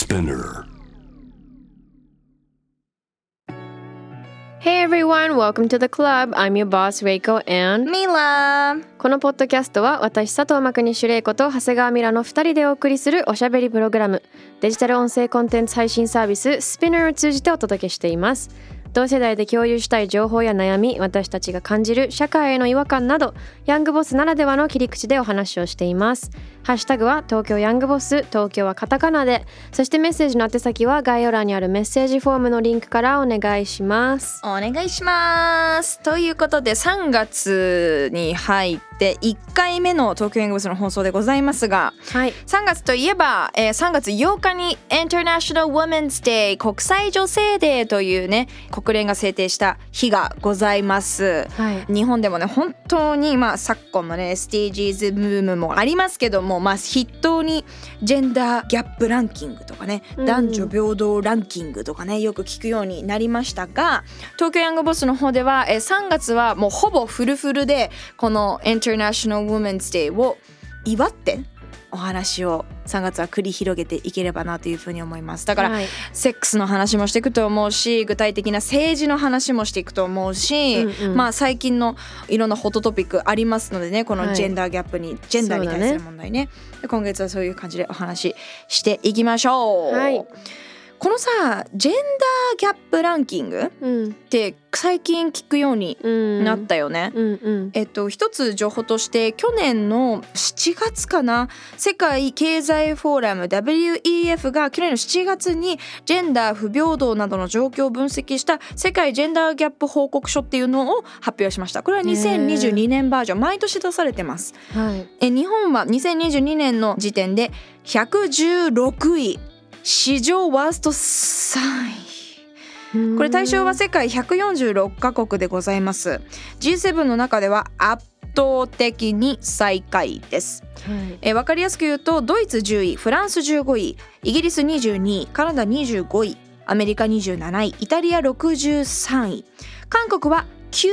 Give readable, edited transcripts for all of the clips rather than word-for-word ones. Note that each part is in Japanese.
Spinner. Hey everyone, welcome to the club. I'm your boss, Reiko and ミラー。 このポッドキャストは私佐藤真国主玲子と長谷川ミラの2人でお送りするおしゃべりプログラム、デジタル音声コンテンツ配信サービス Spinner を通じてお届けしています。同世代で共有したい情報や悩み、私たちが感じる社会への違和感など、ヤングボスならではの切り口でお話をしています。ハッシュタグは東京ヤングボス、東京はカタカナで、そしてメッセージの宛先は概要欄にあるメッセージフォームのリンクからお願いします。 お願いします。ということで3月に入って1回目の東京ヤングボスの放送でございますが、 はい、 3月といえば、3月8日に International Women's Day 国際女性デーというね、国連が制定した日がございます、 はい、 日本でもね本当に昨今のね SDGs ブームもありますけども、筆頭にジェンダーギャップランキングとかね、男女平等ランキングとかね、よく聞くようになりましたが、東京ヤングボスの方では3月はもうほぼフルフルでこの International Women's Day を祝ってお話を3月は繰り広げていければなというふうに思います。だから、セックスの話もしていくと思うし、具体的な政治の話もしていくと思うし、最近のいろんなホットトピックありますのでね、このジェンダーギャップに、ジェンダーに対する問題ね、今月はそういう感じでお話ししていきましょう、はい。このさ、ジェンダーギャップランキングって最近聞くようになったよね、一つ情報として去年の7月かな、世界経済フォーラム WEF が去年の7月にジェンダー不平等などの状況を分析した世界ジェンダーギャップ報告書っていうのを発表しました。これは2022年バージョン、毎年出されてます、日本は2022年の時点で116位、史上ワースト3位。これ対象は世界146カ国でございます。 G7 の中では圧倒的に最下位です、分かりやすく言うと、ドイツ10位、フランス15位、イギリス22位、カナダ25位、アメリカ27位、イタリア63位、韓国は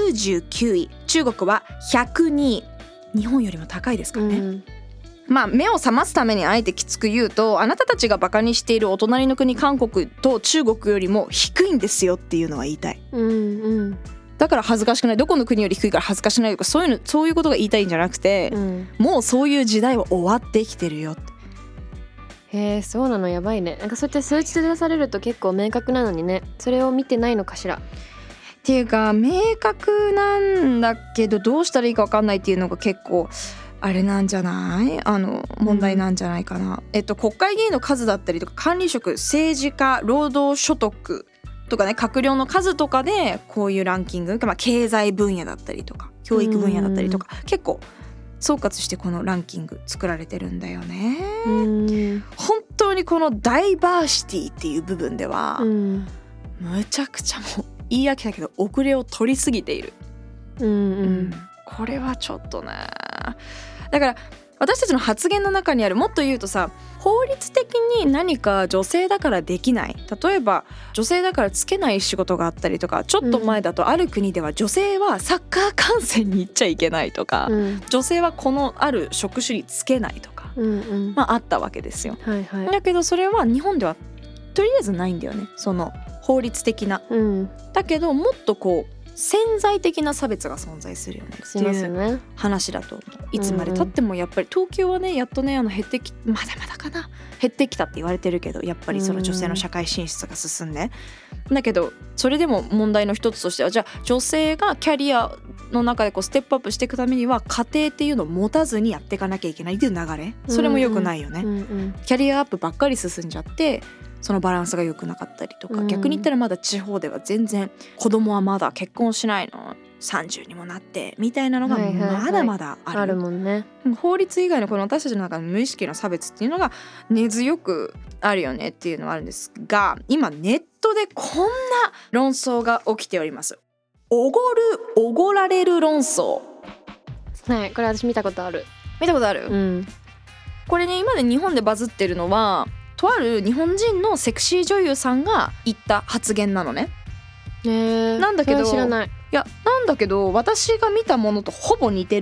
99位、中国は102位。日本よりも高いですからね、目を覚ますためにあえてきつく言うと、あなたたちがバカにしているお隣の国韓国と中国よりも低いんですよっていうのは言いたい、だから恥ずかしくない、どこの国より低いから恥ずかしくないとか、そういうことが言いたいんじゃなくて、もうそういう時代は終わってきてるよって。 へえ、そうなの、やばいね。なんかそうやって数値で出されると結構明確なのにね、それを見てないのかしらっていうか、明確なんだけどどうしたらいいか分かんないっていうのが結構あれなんじゃない？問題なんじゃないかな、国会議員の数だったりとか、管理職、政治家、労働所得とかね、閣僚の数とかでこういうランキング、経済分野だったりとか教育分野だったりとか、結構総括してこのランキング作られてるんだよね。本当にこのダイバーシティっていう部分では、むちゃくちゃもう言い訳だけど遅れを取りすぎている、これはちょっとね。だから私たちの発言の中にある、もっと言うとさ、法律的に何か女性だからできない、例えば女性だからつけない仕事があったりとか、ちょっと前だとある国では女性はサッカー観戦に行っちゃいけないとか、女性はこのある職種につけないとか、あったわけですよ、だけどそれは日本ではとりあえずないんだよね、その法律的な、だけどもっとこう潜在的な差別が存在するよねっていう話だと思う。いつまで経ってもやっぱり東京はね、やっとね減ってき、まだまだかな、減ってきたって言われてるけど、やっぱりその女性の社会進出が進んで、だけどそれでも問題の一つとしては、じゃあ女性がキャリアの中でこうステップアップしていくためには家庭っていうのを持たずにやっていかなきゃいけないっていう流れ、それも良くないよね、キャリアアップばっかり進んじゃってそのバランスが良くなかったりとか、逆に言ったらまだ地方では全然子供はまだ結婚しないの、30にもなってみたいなのがまだまだある、 あるもんね。 法律以外のこの私たちの中の無意識の差別っていうのが根強くあるよねっていうのはあるんですが、今ネットでこんな論争が起きております。おごられる論争。 はい、これ私見たことある。 見たことある？これね、今で日本でバズってるのは、とある日本人のセクシー女優さんが言った発言なのね。なんだけど、 知らない。 いや、なんだけど私が見たものとほぼ似てる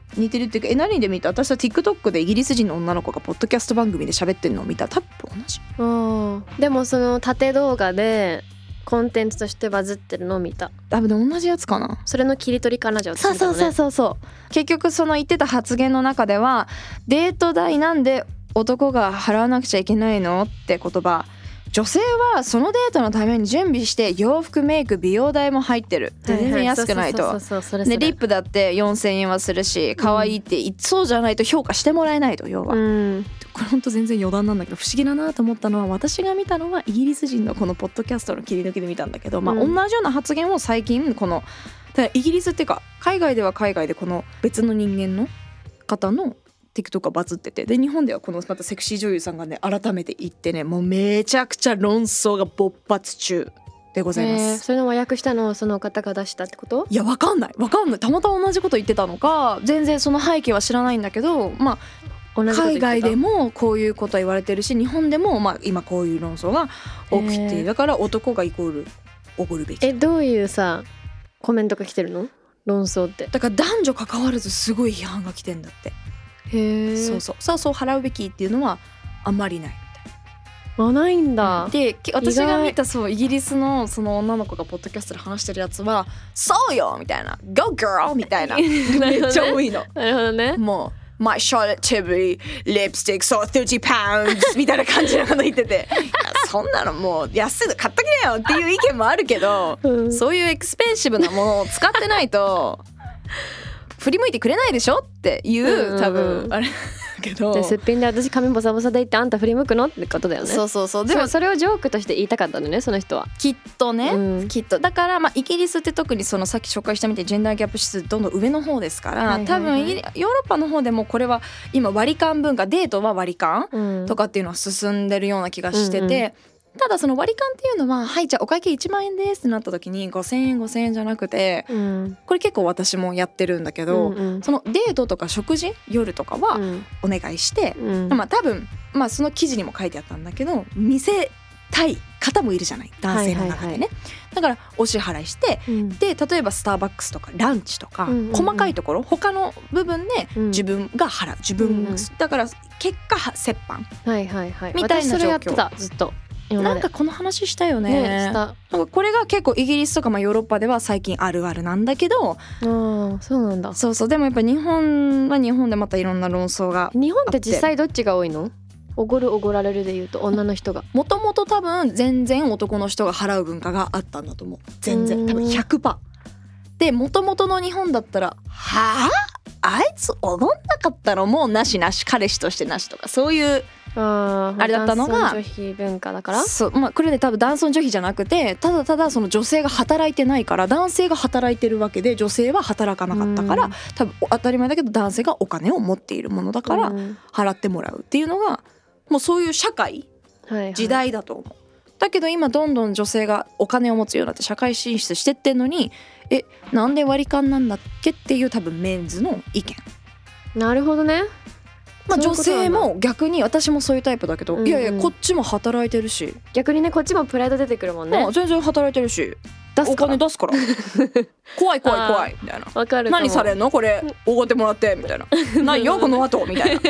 似てるっていうか何で見た？私は TikTok でイギリス人の女の子がポッドキャスト番組で喋ってるのを見た。多分同じ。 でもその縦動画でコンテンツとしてバズってるのを見た。 多分同じやつかな。 それの切り取りかな。じゃあそう結局その言ってた発言の中では、デート代なんで男が払わなくちゃいけないのって言葉、女性はそのデートのために準備して洋服、メイク、美容代も入ってる。全然安くないと。でリップだって4000円はするし、可愛いってそうじゃないと評価してもらえないと。要は、これほんと全然余談なんだけど、不思議だなと思ったのは、私が見たのはイギリス人のこのポッドキャストの切り抜きで見たんだけど、同じような発言を最近このイギリスっていうか海外では海外でこの別の人間の方のTikTok がバズってて、で日本ではこのまたセクシー女優さんがね改めて言ってね、もうめちゃくちゃ論争が勃発中でございます。 それの和訳したのをその方が出したってこと？ いやわかんないたまたま同じこと言ってたのか全然その背景は知らないんだけど、海外でもこういうことは言われてるし、日本でも今こういう論争が起きて、だから男がイコールおごるべき。 どういうさコメントが来てるの？論争ってだから男女関わらずすごい批判が来てんだって。 へえ。 そう払うべきっていうのはあんまりないみたいな。 ないんだ。 で私が見たイギリスのその女の子がポッドキャストで話してるやつはそうよみたいな Go girl みたいなめっちゃ多いの。 なるほどね。 もうMy Charlotte Tilbury lipstick so $30 みたいな感じのこと言っててそんなのもう安いの買っときなよっていう意見もあるけど、そういうエクスペンシブなものを使ってないと振り向いてくれないでしょっていう、多分あれけど、 ですっぴんで私髪ボサボサでいってあんた振り向くのってことだよね。 そうでもそれをジョークとして言いたかったんだね、その人は。 きっとね、きっとだからイギリスって特にそのさっき紹介したみたいにジェンダーギャップ指数どんどん上の方ですから、多分ヨーロッパの方でもこれは今割り勘文化、デートは割り勘、とかっていうのは進んでるような気がしてて、ただその割り勘っていうのははいじゃあお会計1万円ですってなった時に5000円じゃなくて、これ結構私もやってるんだけど、そのデートとか食事夜とかはお願いして、多分その記事にも書いてあったんだけど見せたい方もいるじゃない、男性の中でね、だからお支払いして、で例えばスターバックスとかランチとか、細かいところ他の部分で自分が払う、自分、だから結果折半、みたいな状況。私それやってたずっと。なんかこの話したよね。なんかこれが結構イギリスとかヨーロッパでは最近あるあるなんだけど、 そうなんだ。 そうでもやっぱ日本は日本でまたいろんな論争があって。 日本って実際どっちが多いの？おごるおごられるでいうと女の人が。 もともと多分全然男の人が払う文化があったんだと思う。全然多分 100%。でもともとの日本だったらはぁあいつおごんなかったのもうなし彼氏としてなしとかそういうあれだったのが男尊女卑文化だから。 そう、これで多分男尊女卑じゃなくてただその女性が働いてないから男性が働いてるわけで女性は働かなかったから、多分当たり前だけど男性がお金を持っているものだから払ってもらうっていうのがもうそういう社会、時代だと思う。だけど今どんどん女性がお金を持つようになって社会進出してってんのになんで割り勘なんだっけっていう多分メンズの意見。 なるほどね。 女性も逆に私もそういうタイプだけど、いやいやこっちも働いてるし、 逆にねこっちもプライド出てくるもんね。 全然働いてるしお金出すから怖いみたいな。 わかる。 何されんのこれおごってもらってみたいな何よこの後みたいな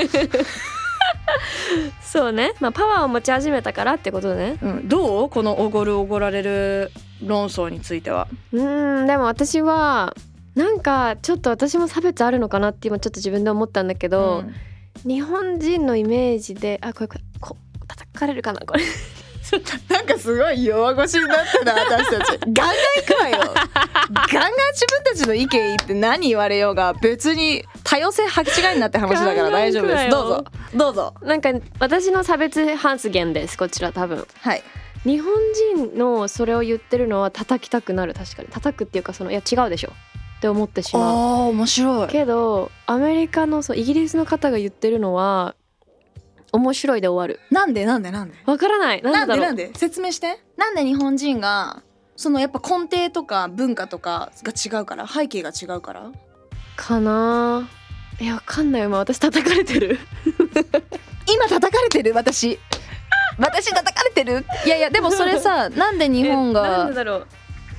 そうね、パワーを持ち始めたからってことね。 どうこのおごるおごられる論争については。 でも私はなんかちょっと私も差別あるのかなって今ちょっと自分で思ったんだけど、日本人のイメージでこれ叩かれるかなこれなんかすごい弱腰になったな私たちガンガン行くわよガンガン自分たちの意見言って何言われようが別に多様性履き違いになって話だから大丈夫です。どうぞ。なんか私の差別発言ですこちら多分。日本人のそれを言ってるのは叩きたくなる。確かに叩くっていうかいや違うでしょって思ってしまう。 面白いけどアメリカのイギリスの方が言ってるのは面白いで終わる。 なんでわからない。 なんで説明して。なんで日本人がやっぱ根底とか文化とかが違うから、背景が違うからかな。わかんない。私叩かれてる今叩かれてる私叩かれてる。いやでもそれさなんで日本がなんでだろう。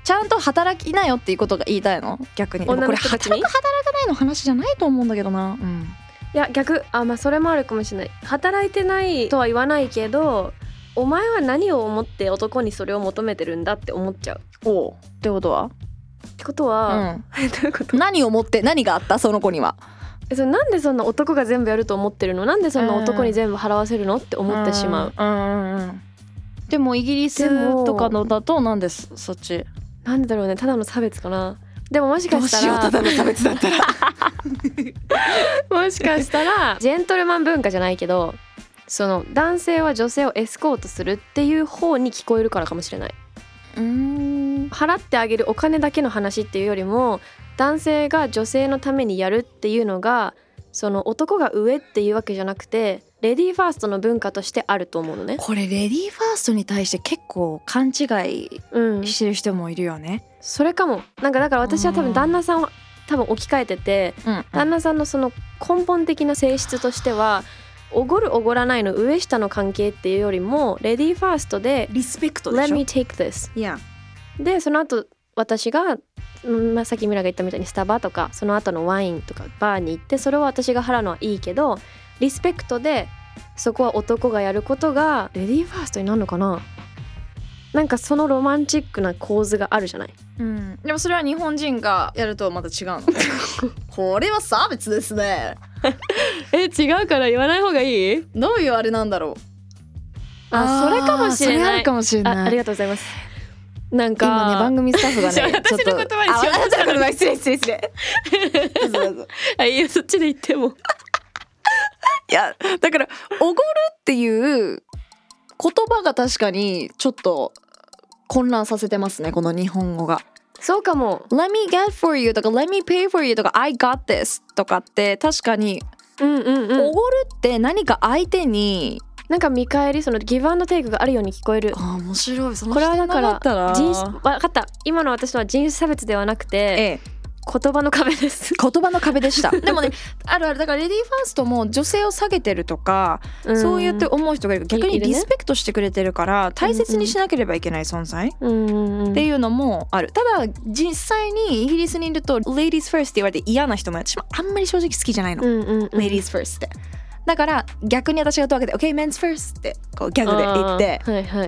ちゃんと働きなよっていうことが言いたいの逆に。でもこれ働く働かないの話じゃないと思うんだけどな。 いや逆まあそれもあるかもしれない。働いてないとは言わないけど、お前は何を思って男にそれを求めてるんだって思っちゃう。 おうってことはどういうこと？ 何を思って何があったその子には。 それなんでそんな男が全部やると思ってるの？なんでそんな男に全部払わせるのって思ってしまう。 でもイギリスとかのだとなんでそっちなんでだろうね。ただの差別かな。でももしかしたらどうしようただの差別だったらもしかしたらジェントルマン文化じゃないけど、その男性は女性をエスコートするっていう方に聞こえるからかもしれない。払ってあげるお金だけの話っていうよりも、男性が女性のためにやるっていうのがその男が上っていうわけじゃなくて、レディーファーストの文化としてあると思うのね。 これレディーファーストに対して結構勘違いしてる人もいるよね。 それかも。なんかだから私は多分旦那さんは多分置き換えてて、旦那さんのその根本的な性質としては、おごるおごらないの上下の関係っていうよりもレディーファーストでリスペクトでしょ。 Let me take this、 yeah. でその後私が、さっきミラが言ったみたいにスタバとかその後のワインとかバーに行ってそれを私が払うのはいいけど、リスペクトでそこは男がやることがレディーファーストになるのかな。なんかそのロマンチックな構図があるじゃない。 でもそれは日本人がやるとまた違うのこれは差別ですね違うから言わない方がいい？ どういうあれなんだろう。 それかもしれない。 それあるかもしれない。 ありがとうございます。なんか今ね番組スタッフがね私の言葉にしようとしたのに失礼どうぞいいよ、そっちで言ってもいやだからおごるっていう言葉が確かにちょっと混乱させてますね、この日本語が。 そうかも。 Let me get for you とか Let me pay for you とか I got this とかって確かにおごるって何か相手になんか見返り、そのギブアンドテイクがあるように聞こえる。 面白い。そのこれはだから分かった。今の私のは人種差別ではなくて、言葉の壁です。 言葉の壁でしたでもねあるだからレディーファーストも女性を下げてるとか、そう言って思う人がいる。逆にリスペクトしてくれてるから大切にしなければいけない存在っていうのもある。ただ実際にイギリスにいると Ladies first って言われて嫌な人も私もあんまり正直好きじゃないの、Ladies first って。だから逆に私が問うわけで OK men's first ってこうギャグで言って、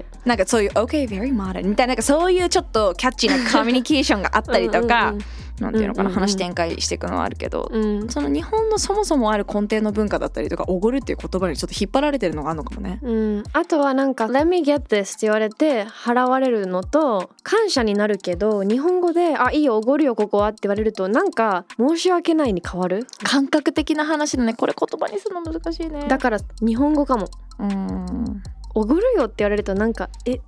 なんかそういう OK very modern みたいな、 なんかそういうちょっとキャッチーなコミュニケーションがあったりとかなんていうのかな、話展開していくのはあるけど、その日本のそもそもある根底の文化だったりとかおごるっていう言葉にちょっと引っ張られてるのがあるのかもね。 あとはなんか Let me get this って言われて払われるのと感謝になるけど、日本語でいいよおごるよここはって言われるとなんか申し訳ないに変わる。 感覚的な話だね。これ言葉にするの難しいね。 だから日本語かも。おごるよって言われるとなんか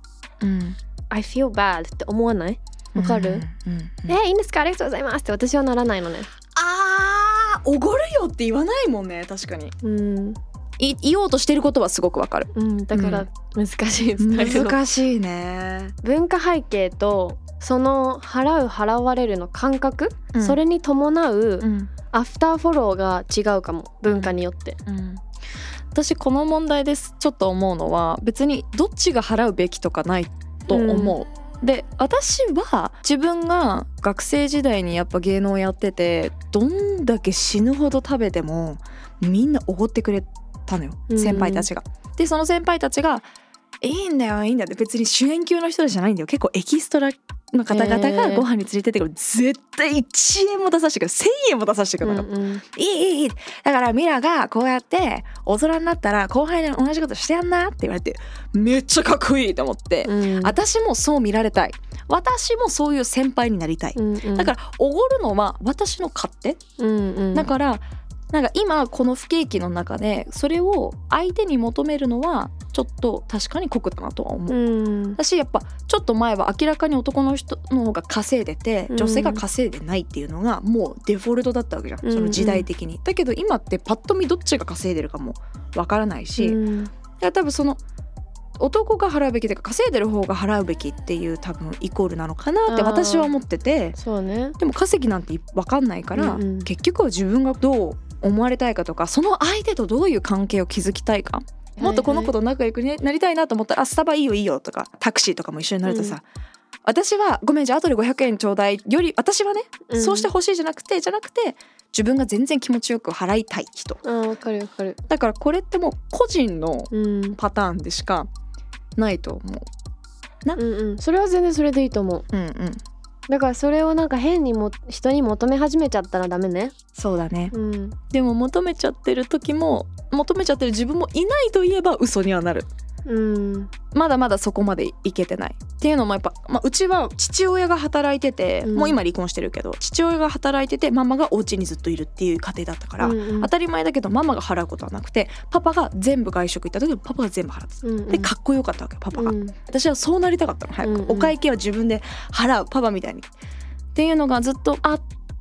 I feel bad って思わない？わかる？いいんですかありがとうございますって私はならないのね。 おごるよって言わないもんね。確かに言おうとしてることはすごくわかる。 だから難しいスタイルの難しいね。 文化背景とその払う払われるの感覚、それに伴うアフターフォローが違うかも、文化によって。 私この問題ですちょっと思うのは、別にどっちが払うべきとかないと思う、で私は自分が学生時代にやっぱ芸能やっててどんだけ死ぬほど食べてもみんなおごってくれたのよ、先輩たちが。でその先輩たちがいいんだよいいんだって、別に主演級の人たちじゃないんだよ、結構エキストラの方々がご飯に連れてってくる、絶対1円も出させてくれ、1000円も出させてくれなかった、いいだからミラがこうやって大人になったら後輩に同じことしてやんなって言われて、めっちゃかっこいいと思って、私もそう見られたい、私もそういう先輩になりたい、だからおごるのは私の勝手、だからなんか今この不景気の中でそれを相手に求めるのはちょっと確かに酷だなとは思う、私やっぱちょっと前は明らかに男の人の方が稼いでて女性が稼いでないっていうのがもうデフォルトだったわけじゃん、その時代的に。だけど今ってパッと見どっちが稼いでるかもわからないし、多分その男が払うべきというか稼いでる方が払うべきっていう多分イコールなのかなって私は思ってて、 そうね、 でも稼ぎなんて分かんないから、結局は自分がどう思われたいかとか、その相手とどういう関係を築きたいか、もっとこの子と仲良くなりたいなと思ったら、スタバいいよいいよとかタクシーとかも一緒になるとさ、 私はごめんじゃあ後で500円ちょうだいより私はね、そうしてほしいじゃなくて自分が全然気持ちよく払いたい人。 わかるわかる。 だからこれってもう個人のパターンでしかないと思うな。 それは全然それでいいと思う。だからそれをなんか変にも人に求め始めちゃったらダメね。 そうだね、でも求めちゃってる時も求めちゃってる自分もいないといえば嘘にはなる。まだまだそこまでいけてないっていうのもやっぱ、うちは父親が働いてて、もう今離婚してるけど父親が働いててママがお家にずっといるっていう家庭だったから、当たり前だけどママが払うことはなくてパパが全部外食行った時はパパが全部払ってた、でかっこよかったわけパパが、私はそうなりたかったの早く、お会計は自分で払うパパみたいにっていうのがずっとあって、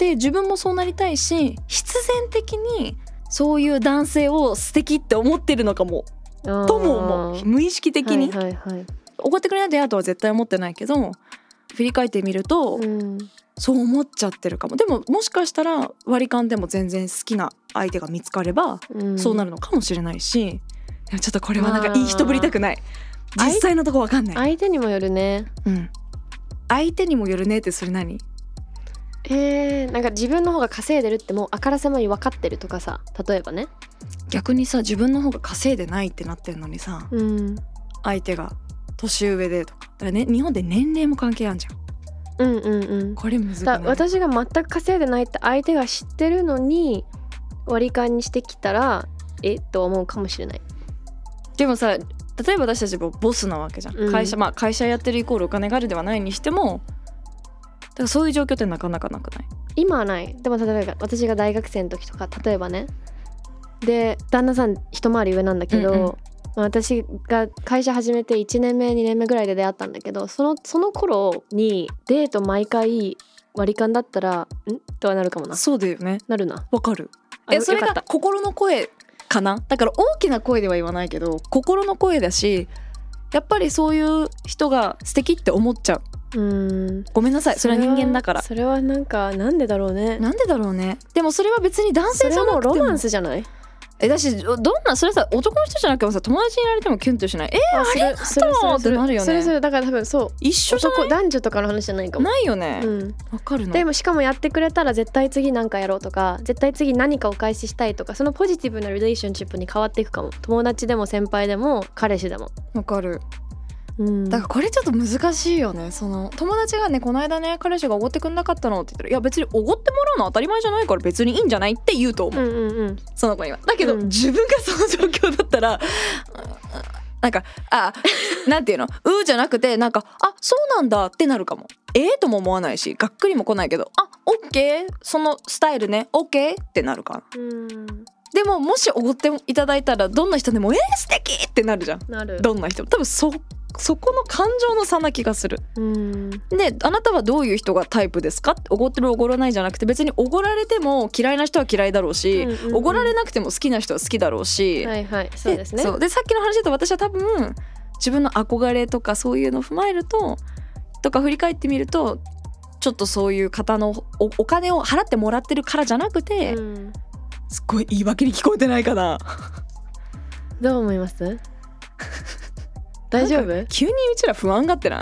自分もそうなりたいし必然的にそういう男性を素敵って思ってるのかもとも思う。無意識的に、おごってくれないと嫌とは絶対思ってないけど振り返ってみると、そう思っちゃってるかも。でももしかしたら割り勘でも全然好きな相手が見つかれば、そうなるのかもしれないし、でもちょっとこれはなんかいい人ぶりたくない。実際のとこわかんない。 相手にもよるね。 相手にもよるねってそれ何？ なんか自分の方が稼いでるってもうあからさまに分かってるとかさ、例えばね。 逆にさ自分の方が稼いでないってなってるのにさ、相手が年上でとかだからね、日本で年齢も関係あるじゃん。これむずくない？ 私が全く稼いでないって相手が知ってるのに割り勘にしてきたらと思うかもしれない。 でもさ、例えば私たちもボスなわけじゃん、会社やってるイコールお金があるではないにしても、だからそういう状況ってなかなかなくない？ 今はない。でも例えば私が大学生の時とか、例えばね、で旦那さん一回り上なんだけど、私が会社始めて1年目2年目ぐらいで出会ったんだけど、その頃にデート毎回割り勘だったらとはなるかもな。 そうだよね。 なるな。 わかる。それが心の声かな。だから大きな声では言わないけど心の声だし、やっぱりそういう人が素敵って思っちゃう。ごめんなさい、それは人間だから。 それはなんでだろうね。 でもそれは別に男性じゃなくてもそれはもうロマンスじゃない？ だし、どんなそれさ男の人じゃなくてもさ友達にいられてもキュンとしない？ありがとうってなるよね。 それだから多分そう一緒じゃない？ 男女とかの話じゃないかも。 ないよね。わかるの。 でもしかもやってくれたら絶対次何かやろうとか、絶対次何かお返ししたいとか、そのポジティブなリレーションシップに変わっていくかも。友達でも先輩でも彼氏でも。 わかる。だからこれちょっと難しいよね。その友達がね、この間ね彼氏がおごってくんなかったのって言ったら、いや別におごってもらうの当たり前じゃないから別にいいんじゃないって言うと思う、その子には。だけど、自分がその状況だったらなんかなんていうのじゃなくて、なんかそうなんだってなるかも。とも思わないしがっくりも来ないけど、オッケーそのスタイルね、オッケーってなるかな。でももしおごっていただいたらどんな人でも素敵ってなるじゃん。 なる。 どんな人も多分そこの感情の差な気がする。で、あなたはどういう人がタイプですか？おごってるおごらないじゃなくて、別におごられても嫌いな人は嫌いだろうし、おごられなくても好きな人は好きだろうし、 そうですね。 でさっきの話だと私は多分自分の憧れとかそういうのを踏まえるととか振り返ってみると、ちょっとそういう方の お金を払ってもらってるからじゃなくて、すっごい言い訳に聞こえてないかな。 どう思います？大丈夫？ 急にうちら不安がってない？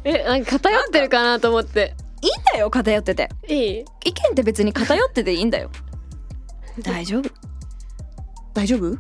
なんか偏ってるかなと思って。 いいんだよ、偏ってて。 いい？ 意見って別に偏ってていいんだよ。大丈夫大丈夫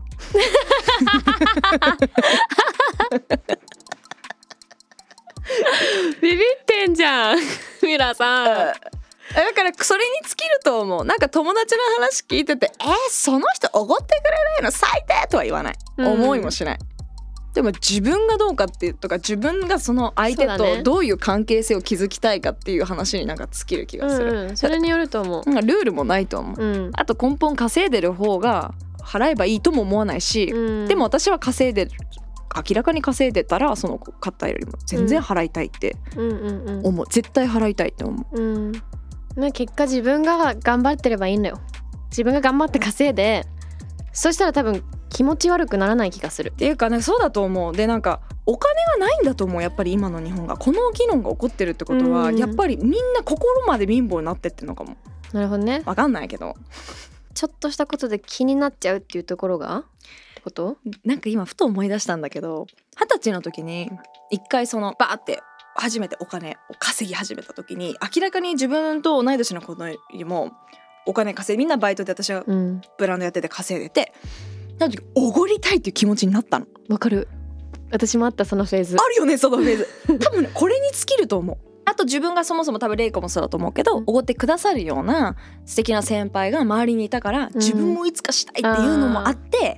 ビビってんじゃんミラさん。 だからそれに尽きると思う。なんか友達の話聞いててその人おごってくれないの最低とは言わない、思いもしない。でも自分がどうかっていうとか、自分がその相手とどういう関係性を築きたいかっていう話になんか尽きる気がする、 それによると思う。 なんかルールもないと思う、あと根本稼いでる方が払えばいいとも思わないし、でも私は明らかに稼いでたらその方よりも全然払いたいって思う、絶対払いたいって思う、 結果自分が頑張ってればいいんだよ。自分が頑張って稼いで、そしたら多分気持ち悪くならない気がする。 っていうかね、そうだと思う。で、なんかお金がないんだと思う。やっぱり今の日本がこの議論が起こってるってことは、やっぱりみんな心まで貧乏になってってんのかも。 なるほどね。 わかんないけど、 ちょっとしたことで気になっちゃうっていうところがってこと？ なんか今ふと思い出したんだけど、20歳の時に一回そのバーって初めてお金を稼ぎ始めた時に明らかに自分と同い年の子よりもお金稼いみんなバイトで私はブランドやってて稼いでて、なの時おごりたいっていう気持ちになったの。 わかる、私もあったそのフェーズ。 あるよねそのフェーズ多分ねこれに尽きると思う。あと自分がそもそも多分レイコもそうだと思うけど、おごってくださるような素敵な先輩が周りにいたから自分もいつかしたいっていうのもあって、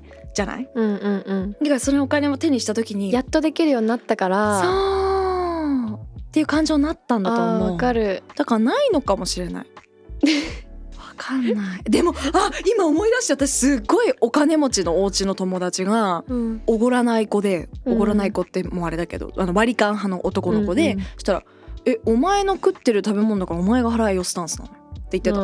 じゃない、だからそのお金を手にした時にやっとできるようになったから、 そうっていう感情になったんだと思う。 わかる。 だからないのかもしれないわかんないでも今思い出して私すっごいお金持ちのお家の友達がおごらない子で、おごらない子ってもうあれだけど割り勘派の男の子で、そしたらお前の食ってる食べ物だからお前が払えよスタンスなのって言ってた。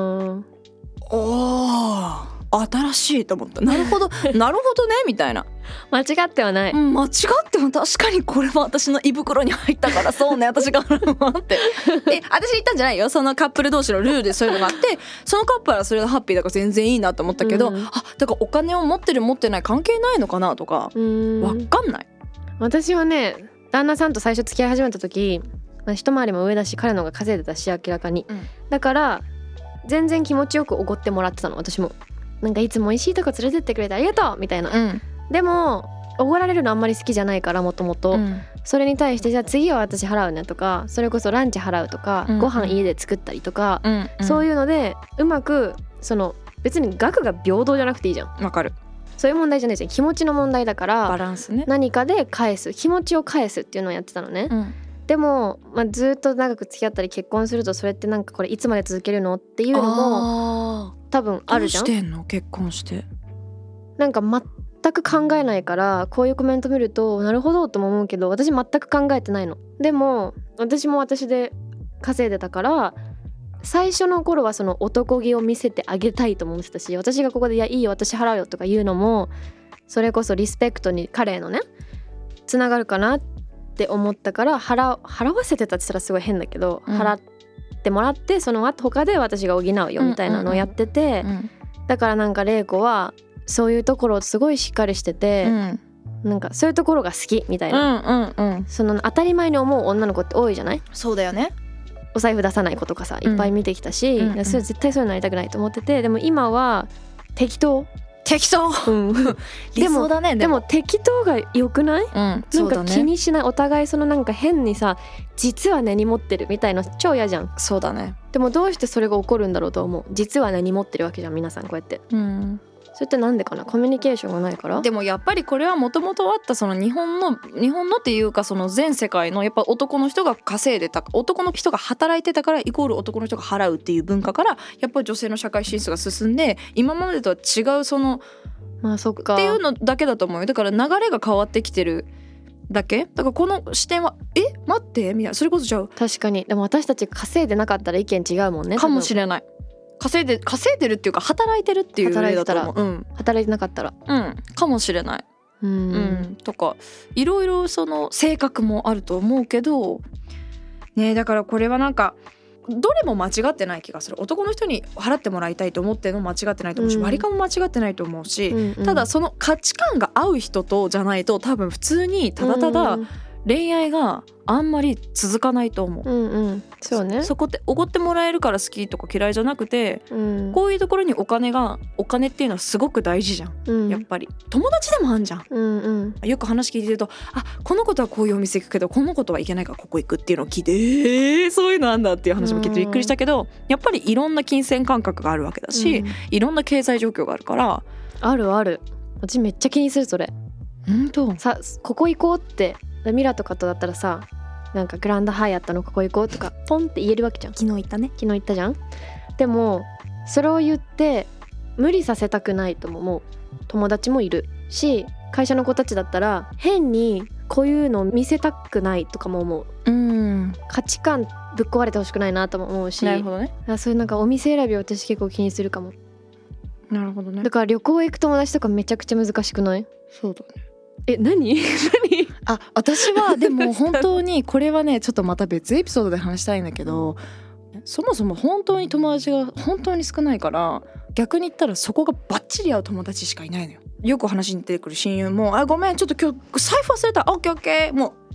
新しいと思った。なるほどなるほどねみたいな。 間違ってはない、 間違っても確かにこれは私の胃袋に入ったからそうね私が払うわってで私言ったんじゃないよ、そのカップル同士のルールでそういうのがあってそのカップルはそれがハッピーだから全然いいなと思ったけど、だからお金を持ってる持ってない関係ないのかなとかわかんない。 私はね旦那さんと最初付き合い始めた時、一回りも上だし彼の方が稼いでたし明らかに、だから全然気持ちよくおごってもらってたの。私もなんかいつも美味しいとこ連れてってくれてありがとうみたいな、でもおごられるのあんまり好きじゃないからもともとそれに対してじゃあ次は私払うねとか、それこそランチ払うとか、ご飯家で作ったりとか、そういうのでうまくその別に額が平等じゃなくていいじゃん。 わかる。 そういう問題じゃないじゃん、気持ちの問題だからバランスね、 何かで返す、気持ちを返すっていうのをやってたのね、でも、ずっと長く付き合ったり結婚するとそれってなんかこれいつまで続けるのっていうのも多分あるじゃん。 どうしてんの結婚してなんか全く考えないから、こういうコメント見るとなるほどとも思うけど私全く考えてないの。でも私も私で稼いでたから最初の頃はその男気を見せてあげたいと思ってたし、私がここでいやいいよ私払うよとか言うのもそれこそリスペクトに彼へのねつながるかなって思ったから払わせてたって言ったらすごい変だけど、払ってもらってその後他で私が補うよみたいなのをやってて、だからなんか玲子はそういうところをすごいしっかりしてて、なんかそういうところが好きみたいな、その当たり前に思う女の子って多いじゃない。 そうだよね。 お財布出さない子とかさいっぱい見てきたし、それ絶対そういうのなりたくないと思ってて、でも今は適当理想だね。 でも適当が良くない？なんか気にしない、お互いそのなんか変にさ実は根に持ってるみたいな超嫌じゃん。 そうだね。 でもどうしてそれが起こるんだろうと思う。実は根に持ってるわけじゃん皆さんこうやって、それってなんでかな。コミュニケーションがないから。 でもやっぱりこれはもともとあったその日本のっていうかその全世界のやっぱ男の人が稼いでた、男の人が働いてたからイコール男の人が払うっていう文化からやっぱり女性の社会進出が進んで今までとは違うそのそっかっていうのだけだと思うよ。だから流れが変わってきてるだけだからこの視点は待ってみたいな、それこそじゃあ確かに。でも私たち稼いでなかったら意見違うもんね。 かもしれない。稼いでるっていうか働いてるっていう例だと思う。 働いてなかったらかもしれない。とかいろいろその性格もあると思うけどね。だからこれはなんかどれも間違ってない気がする。男の人に払ってもらいたいと思ってるのも間違ってないと思うし、割り勘も間違ってないと思うし、ただその価値観が合う人とじゃないと多分普通にただただ恋愛があんまり続かないと思う。 そうね。 そこっておごってもらえるから好きとか嫌いじゃなくて、こういうところにお金っていうのはすごく大事じゃん、やっぱり友達でもあんじゃん、よく話聞いてるとこの子とはこういうお店行くけどこの子とはいけないからここ行くっていうのを聞いてそういうのなんだっていう話も聞いてびっくりしたけど、やっぱりいろんな金銭感覚があるわけだし、いろんな経済状況があるからある。私めっちゃ気にするそれ。さここ行こうってミラとかとだったらさなんかグランドハイアットのここ行こうとかポンって言えるわけじゃん。 昨日行ったじゃん。でもそれを言って無理させたくないとも思う友達もいるし、会社の子たちだったら変にこういうのを見せたくないとかも思う。価値観ぶっ壊れてほしくないなとも思うし。 なるほどね。 そういうなんかお店選びを私結構気にするかも。 なるほどね。 だから旅行行く友達とかめちゃくちゃ難しくない？ そうだね。 何私はでも本当にこれはねちょっとまた別エピソードで話したいんだけど、そもそも本当に友達が本当に少ないから逆に言ったらそこがバッチリ合う友達しかいないのよ。よく話に出てくる親友もごめんちょっと今日財布忘れたオッケーオッケーもう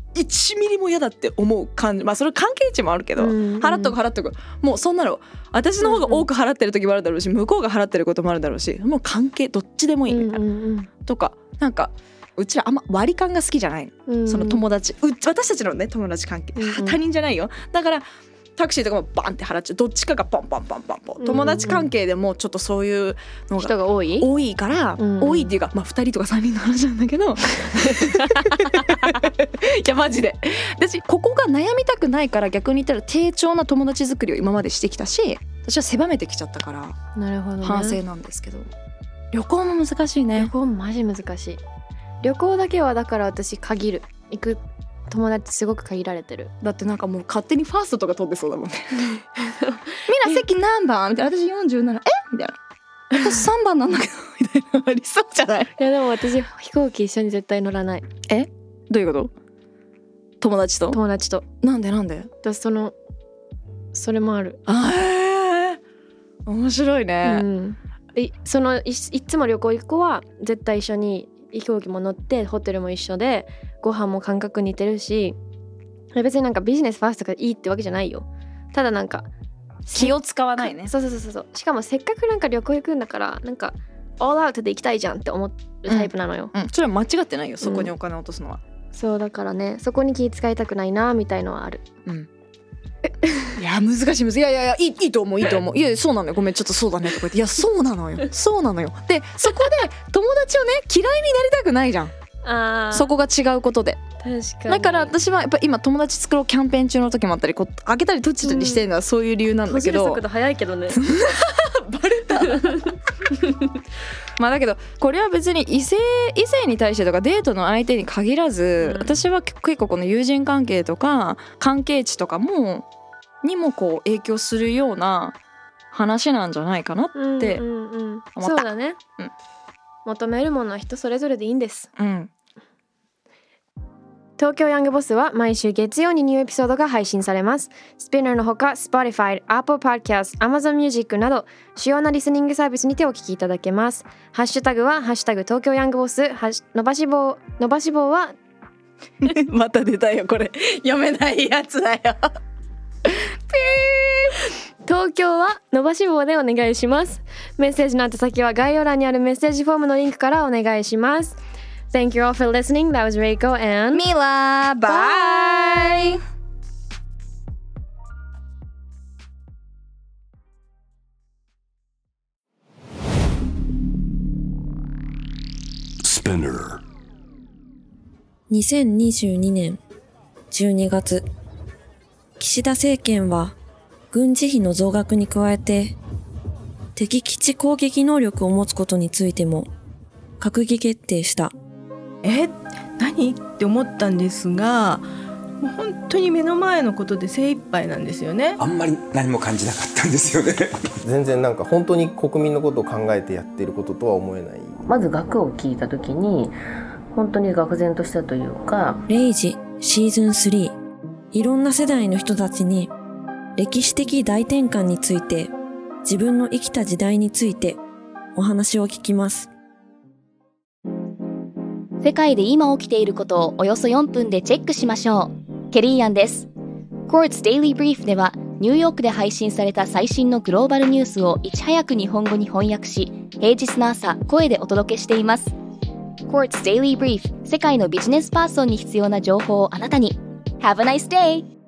1ミリも嫌だって思う感じ、まあそれ関係値もあるけど、払っとくもうそんなの私の方が多く払ってる時もあるだろうし、向こうが払ってることもあるだろうし、もう関係どっちでもいいみたいな、とかなんかうちらあんま割り勘が好きじゃないの、その友達私たちのね友達関係、他人じゃないよ。だからタクシーとかもバンって払っちゃう、どっちかがポンポンポンポンポン、友達関係でもちょっとそういうのが人が多いから、多いっていうかまあ2人とか3人の話なんだけどいやマジで私ここが悩みたくないから、逆に言ったら低調な友達作りを今までしてきたし、私は狭めてきちゃったから、 なるほど、ね、 反省なんですけど、旅行も難しいね。 旅行マジ難しい。旅行だけはだから私限る、行く友達すごく限られてる。 だってなんかもう勝手にファーストとか取ってそうだもんねみんな席何番みたいな、私47みたいな、私3番なんだけどみたいなありそうじゃない？ いやでも私飛行機一緒に絶対乗らない。 どういうこと？友達となんで私それもある。 面白いね、 いつも旅行行く子は絶対一緒に飛行機も乗って、ホテルも一緒で、ご飯も感覚似てるし、別になんかビジネスファーストがいいってわけじゃないよ。ただなんか気を使わないね。 そうしかもせっかくなんか旅行行くんだから、なんかオールアウトで行きたいじゃんって思うタイプなのよ、 それは間違ってないよ、そこにお金を落とすのは、 そうだからね、そこに気使いたくないなみたいのはある。 いや難しいいやいいと思ういやそうなのよ、ごめんちょっとそうだねとか言って、いやそうなのよでそこで友達をね嫌いになりたくないじゃん。そこが違うことで。 確かに。 だから私はやっぱ今友達作ろうキャンペーン中の時もあったり、こう開けたり閉じたりしてるのはそういう理由なんだけど、 速度早いけどねバレたまあだけどこれは別に異性に対してとかデートの相手に限らず、私は結構この友人関係とか関係値とかにもこう影響するような話なんじゃないかなって思った。 そうだね、求めるものは人それぞれでいいんです。東京ヤングボスは毎週月曜にニューエピソードが配信されます。スピナーのほか Spotify、Apple Podcast、Amazon Music など主要なリスニングサービスにてお聞きいただけます。ハッシュタグはハッシュタグ東京ヤングボス、伸ばし棒はまた出たよこれ読めないやつだよ東京は伸ばし棒でお願いします。メッセージの宛先は概要欄にあるメッセージフォームのリンクからお願いします。Thank you all for listening. That was Reiko and Mila. Bye. Spinner. 2022年12月、岸田政権は軍事費の増額に加えて敵基地攻撃能力を持つことについても閣議決定した。 何って思ったんですが、もう本当に目の前のことで精一杯なんですよね。 あんまり何も感じなかったんですよね全然なんか本当に国民のことを考えてやっていることとは思えない。 まず額を聞いたときに本当に愕然としたというか、 レイジシーズン3、いろんな世代の人たちに歴史的大転換について、自分の生きた時代についてお話を聞きます。 世界で今起きていることをおよそ4分でチェックしましょう。ケリーアンです。Quartz Daily Brief ではニューヨークで配信された最新のグローバルニュースをいち早く日本語に翻訳し、平日の朝声でお届けしています。Quartz Daily Brief、世界のビジネスパーソンに必要な情報をあなたに。Have a nice day!